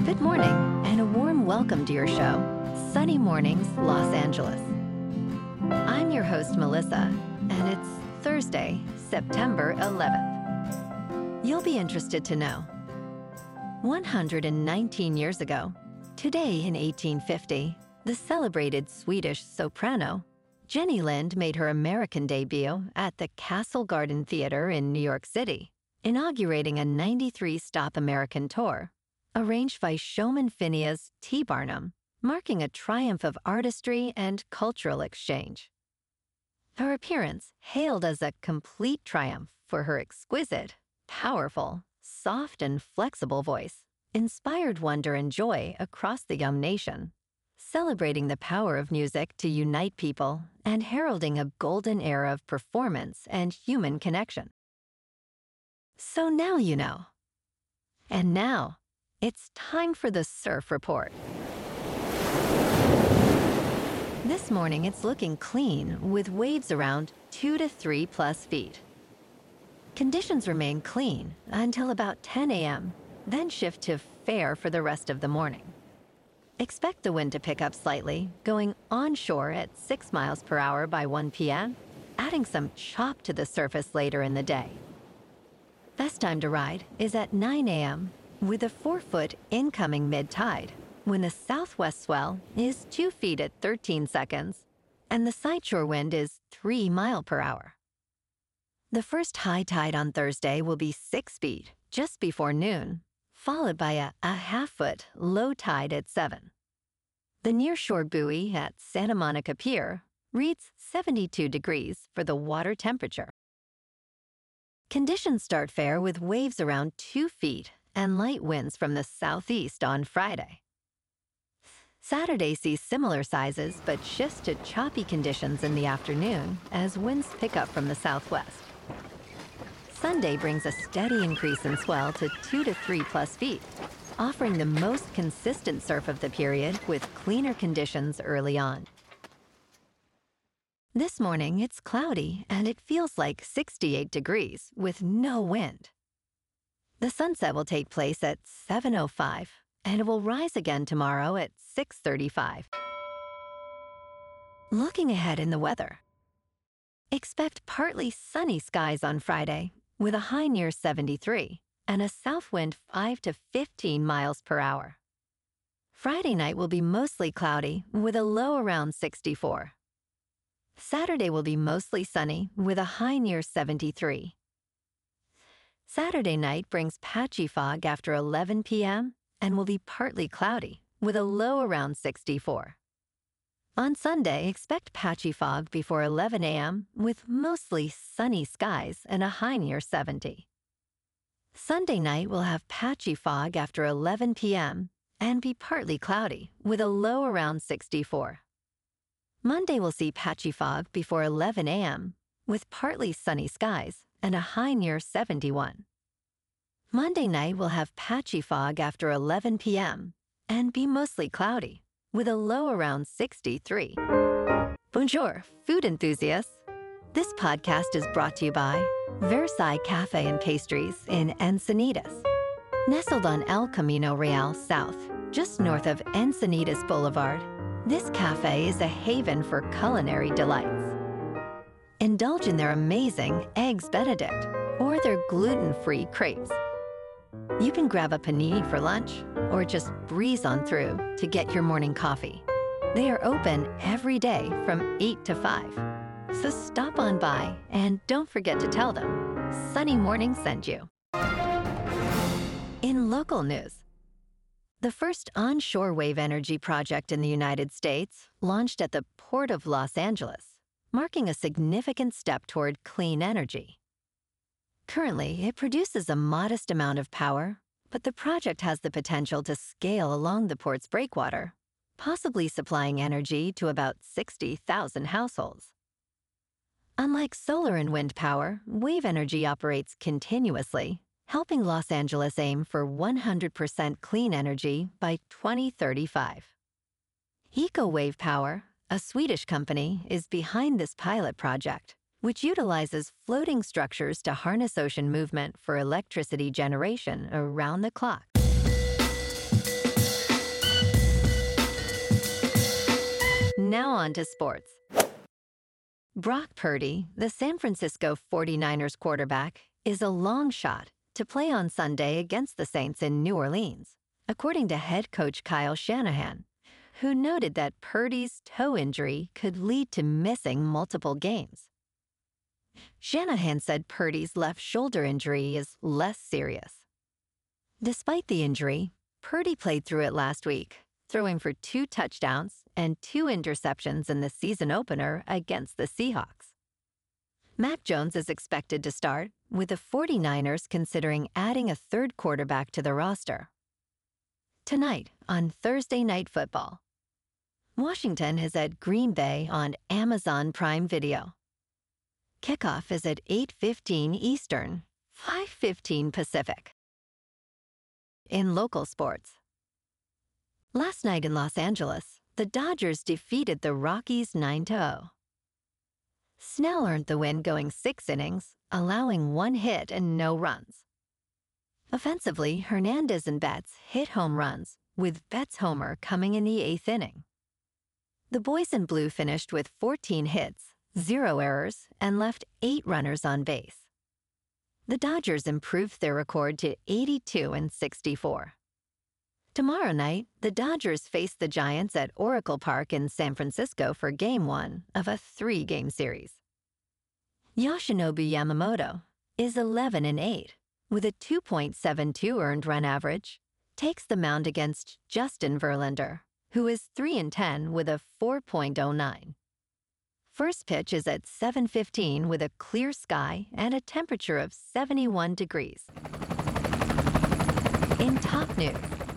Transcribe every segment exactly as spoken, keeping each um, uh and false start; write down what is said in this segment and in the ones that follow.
Good morning, and a warm welcome to your show, Sunny Mornings, Los Angeles. I'm your host, Melissa, and it's Thursday, September eleventh. You'll be interested to know, one hundred nineteen years ago, today in eighteen fifty, the celebrated Swedish soprano, Jenny Lind, made her American debut at the Castle Garden Theater in New York City, inaugurating a ninety-three stop American tour, arranged by showman Phineas T. Barnum, marking a triumph of artistry and cultural exchange. Her appearance, hailed as a complete triumph for her exquisite, powerful, soft and flexible voice, inspired wonder and joy across the young nation, celebrating the power of music to unite people and heralding a golden era of performance and human connection. So now you know. And now, it's time for the Surf Report. This morning, it's looking clean with waves around two to three plus feet. Conditions remain clean until about ten a.m., then shift to fair for the rest of the morning. Expect the wind to pick up slightly, going onshore at six miles per hour by one p.m., adding some chop to the surface later in the day. Best time to ride is at nine a.m., with a four-foot incoming mid-tide, when the southwest swell is two feet at thirteen seconds, and the sideshore wind is three mile per hour. The first high tide on Thursday will be six feet just before noon, followed by a, a half-foot low tide at seven. The nearshore buoy at Santa Monica Pier reads seventy-two degrees for the water temperature. Conditions start fair with waves around two feet and light winds from the southeast on Friday. Saturday sees similar sizes but shifts to choppy conditions in the afternoon as winds pick up from the southwest. Sunday brings a steady increase in swell to two to three plus feet, offering the most consistent surf of the period with cleaner conditions early on. This morning, it's cloudy and it feels like sixty-eight degrees with no wind. The sunset will take place at seven oh five, and it will rise again tomorrow at six thirty-five. Looking ahead in the weather. Expect partly sunny skies on Friday, with a high near seventy-three and a south wind five to fifteen miles per hour. Friday night will be mostly cloudy, with a low around sixty-four. Saturday will be mostly sunny, with a high near seventy-three. Saturday night brings patchy fog after eleven p.m. and will be partly cloudy, with a low around sixty-four. On Sunday, expect patchy fog before eleven a.m. with mostly sunny skies and a high near seventy. Sunday night will have patchy fog after eleven p.m. and be partly cloudy, with a low around sixty-four. Monday will see patchy fog before eleven a.m. with partly sunny skies and a high near seventy-one. Monday night will have patchy fog after eleven p.m. and be mostly cloudy, with a low around sixty-three. Bonjour, food enthusiasts. This podcast is brought to you by Versailles Cafe and Pastries in Encinitas. Nestled on El Camino Real South, just north of Encinitas Boulevard, this cafe is a haven for culinary delights. Indulge in their amazing Eggs Benedict or their gluten-free crepes. You can grab a panini for lunch or just breeze on through to get your morning coffee. They are open every day from eight to five. So stop on by and don't forget to tell them Sunny Morning sent you. In local news, the first onshore wave energy project in the United States launched at the Port of Los Angeles, marking a significant step toward clean energy. Currently, it produces a modest amount of power, but the project has the potential to scale along the port's breakwater, possibly supplying energy to about sixty thousand households. Unlike solar and wind power, wave energy operates continuously, helping Los Angeles aim for one hundred percent clean energy by twenty thirty-five. EcoWave Power, a Swedish company, is behind this pilot project, which utilizes floating structures to harness ocean movement for electricity generation around the clock. Now on to sports. Brock Purdy, the San Francisco forty-niners quarterback, is a long shot to play on Sunday against the Saints in New Orleans, according to head coach Kyle Shanahan, who noted that Purdy's toe injury could lead to missing multiple games. Shanahan said Purdy's left shoulder injury is less serious. Despite the injury, Purdy played through it last week, throwing for two touchdowns and two interceptions in the season opener against the Seahawks. Mac Jones is expected to start, with the forty-niners considering adding a third quarterback to the roster. Tonight on Thursday Night Football, Washington is at Green Bay on Amazon Prime Video. Kickoff is at eight fifteen Eastern, five fifteen Pacific. In local sports, last night in Los Angeles, the Dodgers defeated the Rockies nine to oh. Snell earned the win going six innings, allowing one hit and no runs. Offensively, Hernandez and Betts hit home runs, with Betts' homer coming in the eighth inning. The boys in blue finished with fourteen hits, zero errors, and left eight runners on base. The Dodgers improved their record to eighty-two and sixty-four. Tomorrow night, the Dodgers face the Giants at Oracle Park in San Francisco for Game one of a three-game series. Yoshinobu Yamamoto is eleven and eight, with a two point seven two earned run average, takes the mound against Justin Verlander, who is three and ten with a four point oh nine. First pitch is at seven fifteen with a clear sky and a temperature of seventy-one degrees. In top news,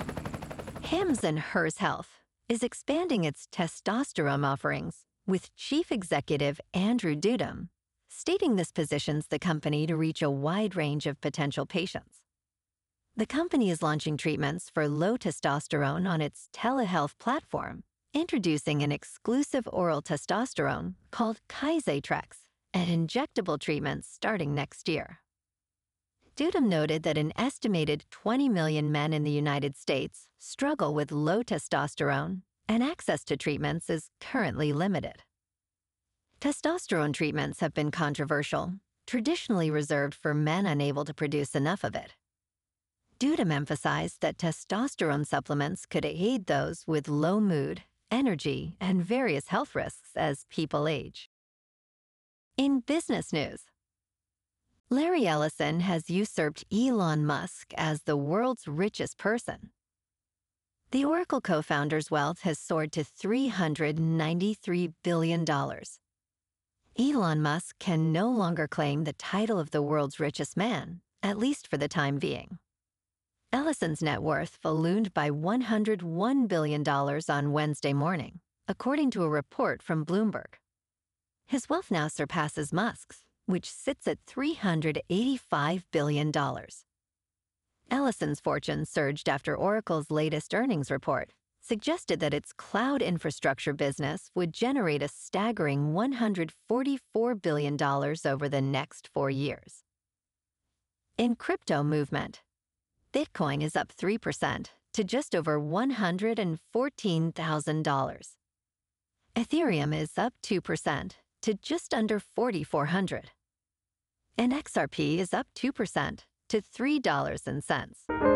Hims and Hers Health is expanding its testosterone offerings, with Chief Executive Andrew Dudum stating this positions the company to reach a wide range of potential patients. The company is launching treatments for low testosterone on its telehealth platform, introducing an exclusive oral testosterone called Kaizetrex and injectable treatments starting next year. Dudum noted that an estimated twenty million men in the United States struggle with low testosterone, and access to treatments is currently limited. Testosterone treatments have been controversial, traditionally reserved for men unable to produce enough of it. Dudum emphasized that testosterone supplements could aid those with low mood, energy, and various health risks as people age. In business news, Larry Ellison has usurped Elon Musk as the world's richest person. The Oracle co-founder's wealth has soared to three hundred ninety-three billion dollars. Elon Musk can no longer claim the title of the world's richest man, at least for the time being. Ellison's net worth ballooned by one hundred one billion dollars on Wednesday morning, according to a report from Bloomberg. His wealth now surpasses Musk's, which sits at three hundred eighty-five billion dollars. Ellison's fortune surged after Oracle's latest earnings report suggested that its cloud infrastructure business would generate a staggering one hundred forty-four billion dollars over the next four years. In crypto movement, Bitcoin is up three percent to just over one hundred fourteen thousand dollars. Ethereum is up two percent to just under four thousand four hundred dollars. And X R P is up two percent to three dollars and cents.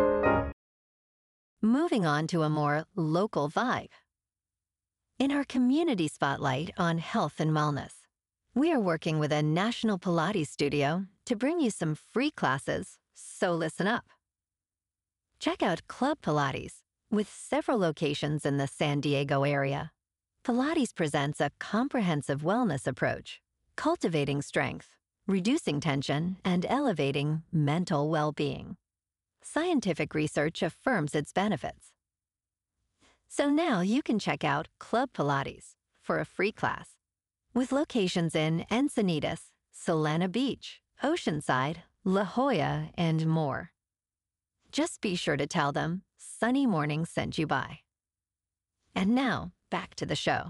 Moving on to a more local vibe. In our community spotlight on health and wellness, we are working with a national Pilates studio to bring you some free classes, so listen up. Check out Club Pilates, with several locations in the San Diego area. Pilates presents a comprehensive wellness approach, cultivating strength, reducing tension, and elevating mental well-being. Scientific research affirms its benefits. So now you can check out Club Pilates for a free class, with locations in Encinitas, Solana Beach, Oceanside, La Jolla, and more. Just be sure to tell them Sunny Morning sent you by. And now, back to the show.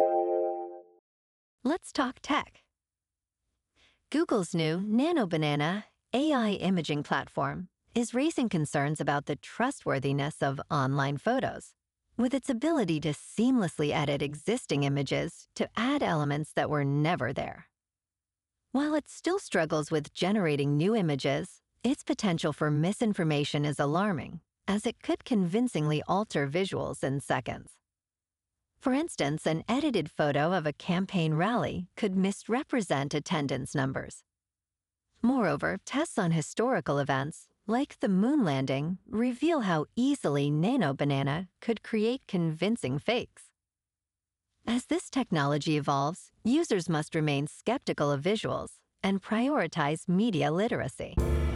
Let's talk tech. Google's new Nano Banana A I imaging platform is raising concerns about the trustworthiness of online photos, with its ability to seamlessly edit existing images to add elements that were never there. While it still struggles with generating new images, its potential for misinformation is alarming, as it could convincingly alter visuals in seconds. For instance, an edited photo of a campaign rally could misrepresent attendance numbers. Moreover, tests on historical events, like the moon landing, reveal how easily Nano Banana could create convincing fakes. As this technology evolves, users must remain skeptical of visuals and prioritize media literacy.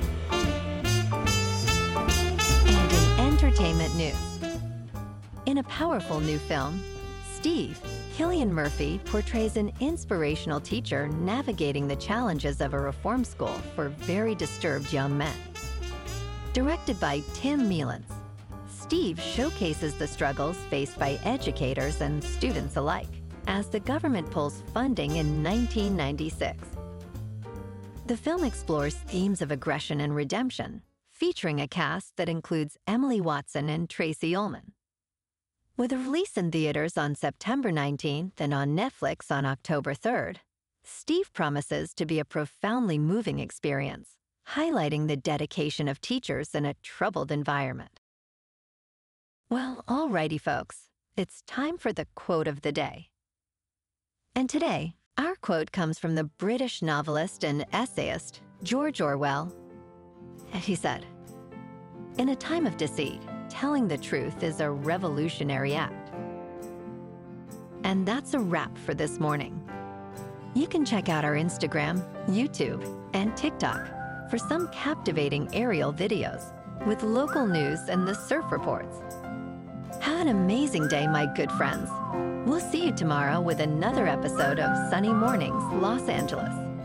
And in entertainment news, in a powerful new film, Steve, Cillian Murphy portrays an inspirational teacher navigating the challenges of a reform school for very disturbed young men. Directed by Tim Mealance, Steve showcases the struggles faced by educators and students alike as the government pulls funding in nineteen ninety-six. The film explores themes of aggression and redemption, featuring a cast that includes Emily Watson and Tracy Ullman. With a release in theaters on September nineteenth and on Netflix on October third, Steve promises to be a profoundly moving experience, highlighting the dedication of teachers in a troubled environment. Well, alrighty, folks, it's time for the quote of the day. And today, our quote comes from the British novelist and essayist George Orwell. And he said, "In a time of deceit, telling the truth is a revolutionary act." And that's a wrap for this morning. You can check out our Instagram, YouTube, and TikTok for some captivating aerial videos with local news and the surf reports. Have an amazing day, my good friends. We'll see you tomorrow with another episode of Sunny Mornings, Los Angeles.